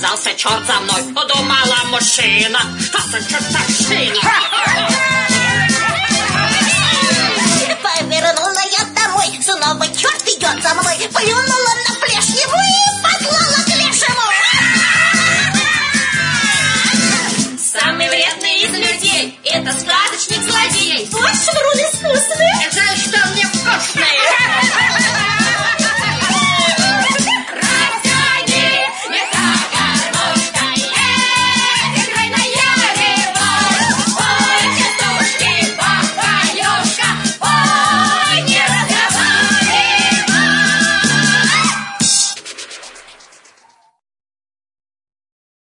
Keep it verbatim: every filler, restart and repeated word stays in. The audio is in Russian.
Увязался черт за мной, подумала мужчина. Что за чертовщина? Повернула я домой, снова черт идет за мной. Плюнула на плешь ему и послала к лешему. Самый вредный из людей — это сказочник-злодей. Точно!